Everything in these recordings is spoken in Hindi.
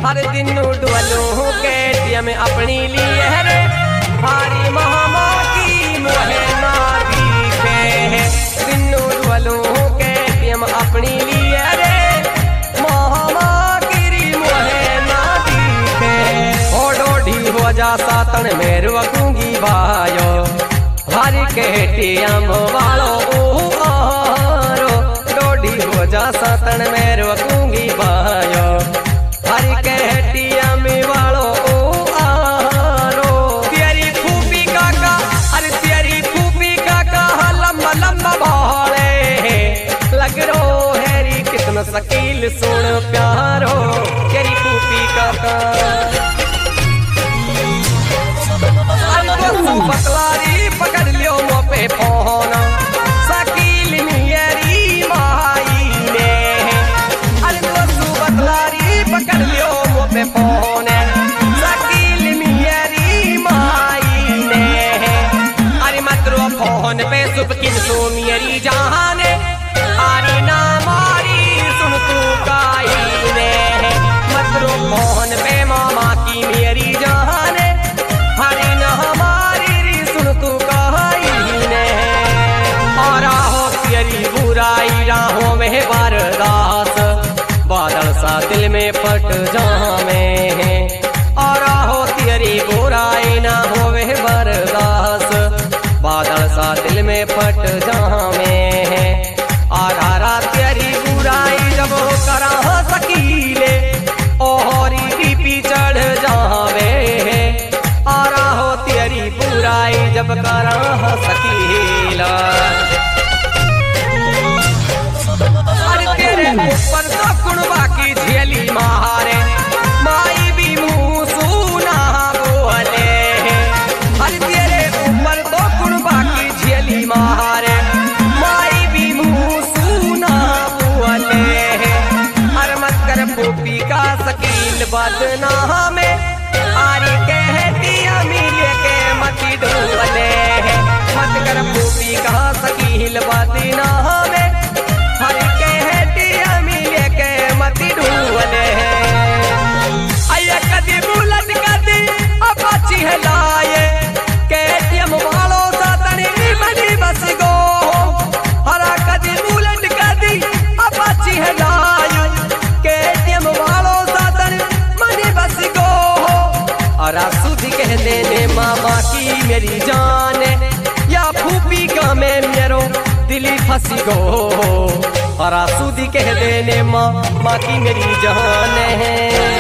हर दिन डुअलू KTM अपनी लिए रे भारी महामा की मोहे ना दिखे दिन डुअलू KTM अपनी लिए रे महामा की मोहे ना दिखे ओ डोढ़ी हो जा सातन में रुकूंगी भायो हर KTM वालो हो जा सातन में रुकूंगी भायो हर KTM वालो आरो तेरी फूफी काका अरे तेरी फूफी काका लम्बा लम्बा भाले लग रो हैरी कितना शकील सुन प्यारो तेरी फूफी काका बकलारी पकड़ लियो मो पे फोन शकील नियरी पकड़ लियो वो पे फोन शकील मेरी माई ने अरे मतरो फोन पे सुबकिन सो मेरी जाने अरे ना मारी सुन तू काई ने मतरो फोन पे मामा की मेरी जाने अरे ना हमारी सुन तू काई ने और राहों तेरी बुराई राहों में बर्दाश्त बादल सा दिल में पट जावे और हो तेरी बुराई ना होवे बर्दाश्त बादल सा दिल में पट जावे आरा तेरी बुराई जब करा शकीले ओहरी बीपी चढ़ जावे आरा हो तेरी बुराई जब करा शकीला ऊपर तो कुणबा की झेली मारे माई भी मुंह सुना बोले अरे तेरे ऊपर तो कुणबा की झेली मारे माई भी मुंह सुना बोले अरे मत कर फूफी का शकील बदना में आरी कहती अमीर के मती डोले मत कर फूफी का शकील बदना में हर मती ढूंढले आया कदी बुलट कदी अपाची है लाए KTM वालों सातनी मनी बस गो हरा कदी बुलट कदी अपाची है लाए KTM वालों सातनी मनी बस गो और सुधी कह देने मामा की मेरी जान या फूफी का मैं मेरो दिली फंसी गो और आसूदी कह देने माँ की मेरी जान है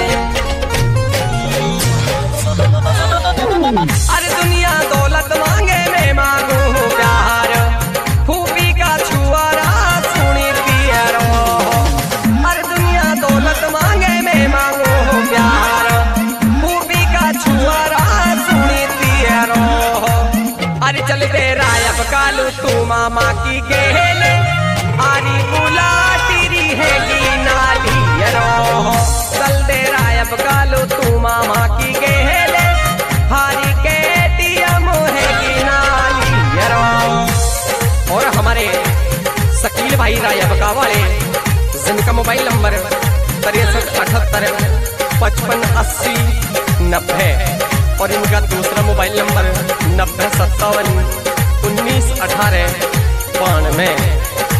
अरे दुनिया दौलत मांगे मैं मांगू प्यार फूफी का छुआरा सुनी पियरो अरे दुनिया दौलत मांगे मैं मांगू प्यार फूफी का छुआरा सुनी पियरो अरे चल दे रायब कालू तू मामा की गेले आरी बुला तेरी है की नाली रो चल दे रायब कालो तू मामा की गेले हारी KTM है की नाली रो और हमारे शकील भाई रायब का वाले जिनका मोबाइल नंबर 6378 5580 90 और इनका दूसरा मोबाइल नंबर 9057 1918 92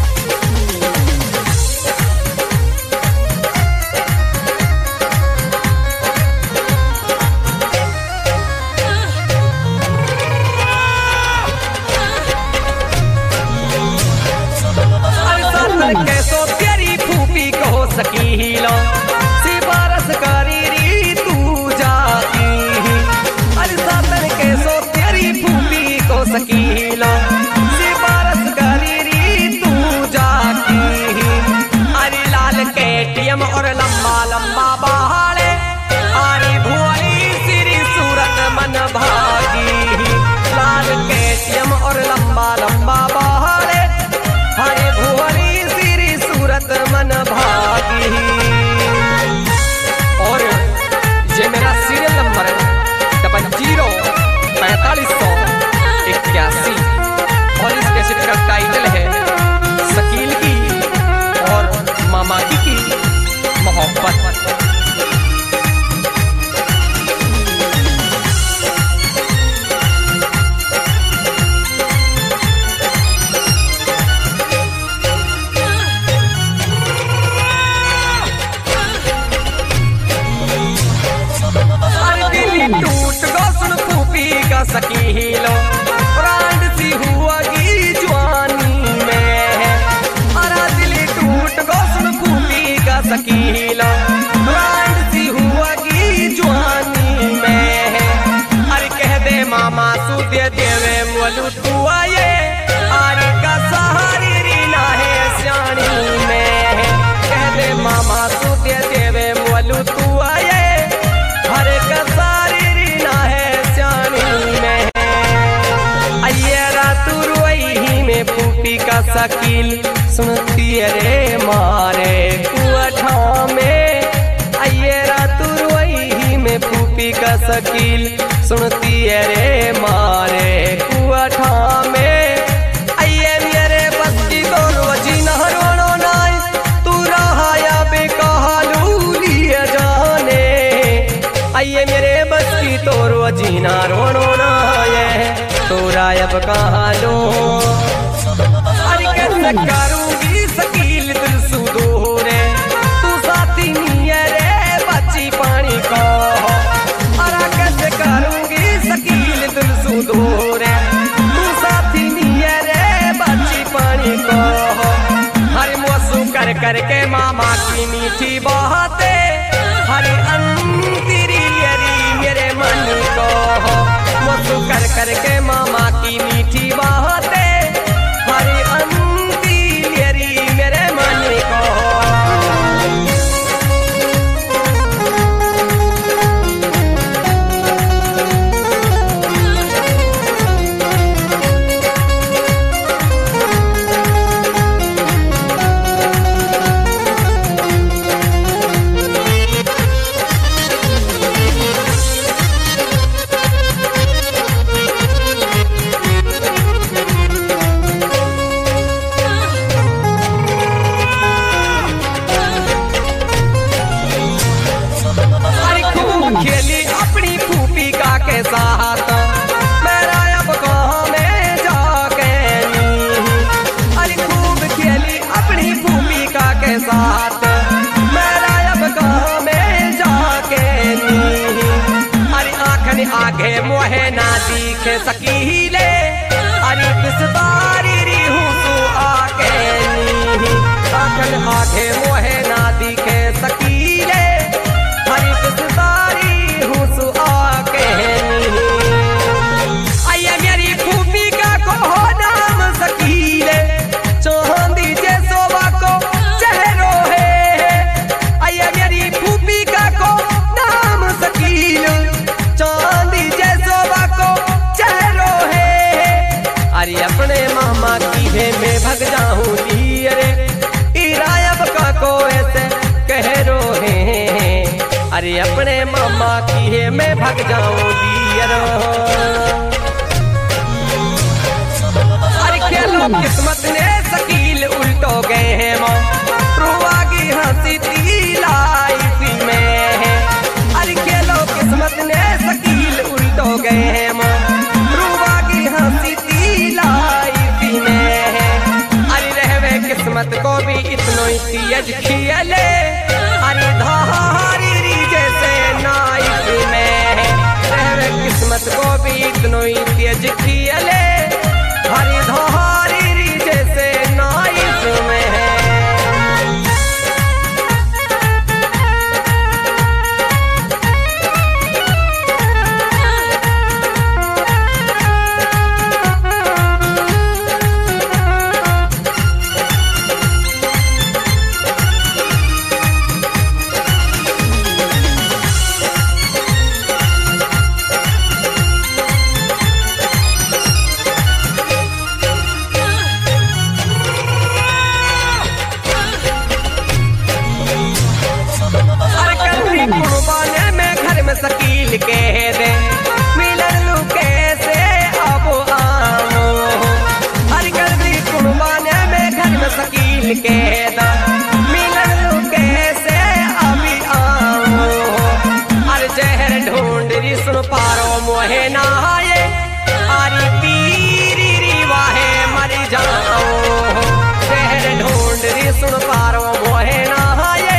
कैसो तेरी फूफी कहो शकीलो सिफारस करी री तू जाती अरे सातन कैसो तेरी फूफी को शकीलो सिफारस करी री तू जाती अरे लाल KTM और लंबा लंबा बाले अरे भुआई सिरी सूरत मन भागी लाल KTM और लंबा लंबा बाले हरे भुआई मन भागी और ये मेरा सीरियल नंबर 004581 और इस कैसेट का टाइटल है शकील की और मामा की मोहब्बत। सकीलो प्राण सी हुआगी जवानी में, अरा दिल टूट गो सुन फूफी का सकीलो प्राण सी हुआगी जवानी में। अरे कह दे मामा सूदे देवे मोलू तू आए आरे का सहारी रीना है स्याणी में, कह दे मामा सूदे देवे मोलू तू आए हरे का सारी रीना है स्याणी में। अय्यरा तू रोई में फूफी का सकील सुनती रे मारे कुआठा में, अय्यरा तू रोई में फूफी का सकील सुनती रे मारे कुआठा में। अये मेरे बस की तो रोजी न रोनो नाय तू रहाया बेकहालू लिए जाने, अये मेरे बस की तो रोजी न रोनो नाय तू रायब कहालू। अरे कैसे करूंगी सकील दिल सुदूरे तू साथी नहीं रे बच्ची पानी को, अरे कैसे करूंगी सकील दिल सुदूरे तू साथी नहीं रे बच्ची पानी को। हरे मोसू कर करके मामा की मीठी बातें हरे अंतिरी मेरे मन को, मोसू कर करके मामा की मीठी बातें हरे अंतिरी मेरे मन को। खेली अपनी फूफी का के साथ मेरा अब कहाँ में जाके नी, अरे खूब खेली अपनी फूफी का के साथ मेरा अब कहाँ में जाके नी। अरे आँखन आगे मोहे ना दिखे सकीले अरे किस बारी री हूँ तू आके नी, आँखन आगे मोहे ना दिखे सकीले हरे किस बारी आके आया मेरी फूफी का को नाम सकीले चांदी जैसोबा को चेहरो है, आया मेरी फूफी का को नाम सकील चांदी जैसोबा को चेहरो है। अरे अपने मामा की है मैं भग जाऊं रे इरायब का को ऐसे कह रो है, अरे अपने मामा की है मैं भग जाऊं दियरो। अरे खेलो किस्मत ने सकील उल्टो गए हैं माँ रुआगी हंसी ती लाइफ में, अरे खेलो किस्मत ने सकील उल्टो गए हैं माँ रुआगी हंसी ती लाइफ में। अरे रहवे किस्मत को भी इतनो ही तेज खियले अरे धारी जैसे नाइफ में, रहवे किस्मत को भी इतनो ही तेज खियले हरी धारी जैसे नाइफ में है। सकील के दे मिलन लू कैसे अब आमो, हर गर्दी कुर्बाने में घर में सकील के दा मिलन लू कैसे अभी आमो। हर जहर ढूंढ री सुन पारो मोहे नहाए आरी पीरी री वाहे मर जाओ, जहर ढूंढ री सुन पारो मोहे नहाए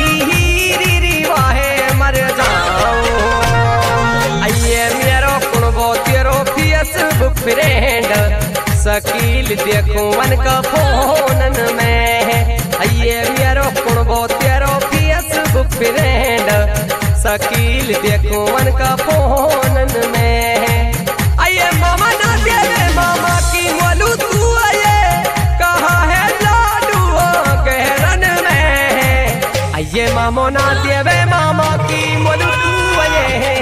पीरी री वाहे मर जाओ। शकील देखूं मन का फोनन में ये मेरो कुणबो तेरो फेसबुक फ्रेंड शकील देखूं मन का फोनन में आये मामा ना देवे मामा की मोलू तू आये कहा है लाडू गहरन में आये मामो ना देवे मामा की मोलू तू आये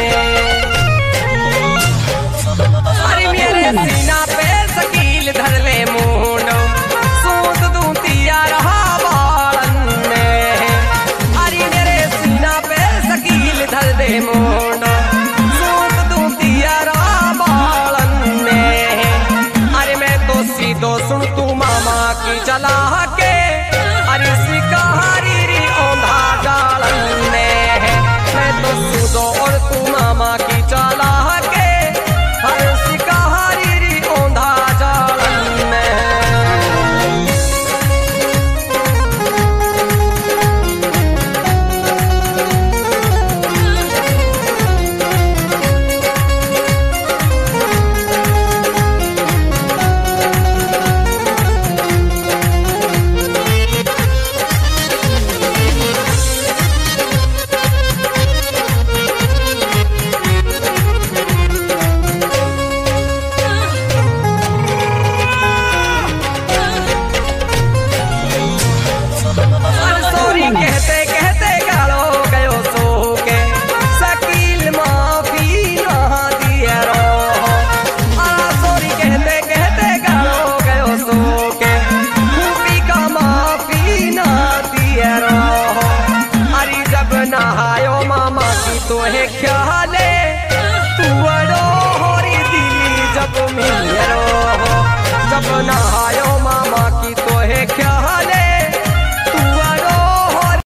अरे मेरे सीना पे शकील धर ले मुंडो सूत दूं तिया रहा बालन में अरे मेरे सीना पे शकील धर दे मुंडो सूत दूं तिया रहा बालन में अरे मैं तो सीधो सुन तू मामा की चला के अरे शिकारी री औंधा डालन में मैं तो सीधो और तू मामा की चला के तो है ख्याले तू बड़ो होरी दिली जब मिलो जब नहायो मामा की तो है ख्याल